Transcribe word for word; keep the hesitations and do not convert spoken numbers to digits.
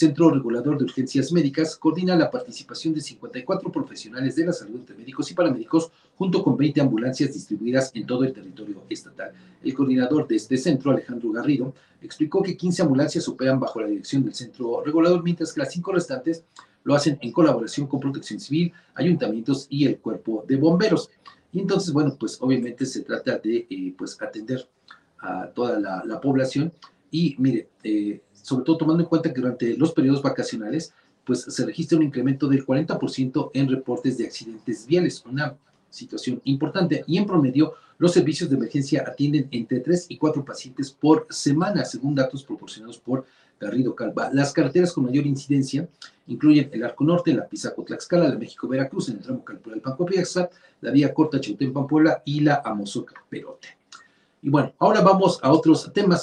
Centro Regulador de Urgencias Médicas coordina la participación de cincuenta y cuatro profesionales de la salud entre médicos y paramédicos, junto con veinte ambulancias distribuidas en todo el territorio estatal. El coordinador de este centro, Alejandro Garrido, explicó que quince ambulancias operan bajo la dirección del Centro Regulador, mientras que las cinco restantes lo hacen en colaboración con Protección Civil, ayuntamientos y el Cuerpo de Bomberos. Y entonces, bueno, pues obviamente se trata de eh, pues atender a toda la, la población. Y mire, eh, sobre todo tomando en cuenta que durante los periodos vacacionales, pues se registra un incremento del cuarenta por ciento en reportes de accidentes viales, una situación importante. Y en promedio, los servicios de emergencia atienden entre tres y cuatro pacientes por semana, según datos proporcionados por Garrido Calva. Las carreteras con mayor incidencia incluyen el Arco Norte, la Pisaco-Tlaxcala, la México-Veracruz, en el tramo Calpural-Pancopiaxtla, la vía corta Chautempan-Puebla y la Amozoc-Perote. Y bueno, ahora vamos a otros temas.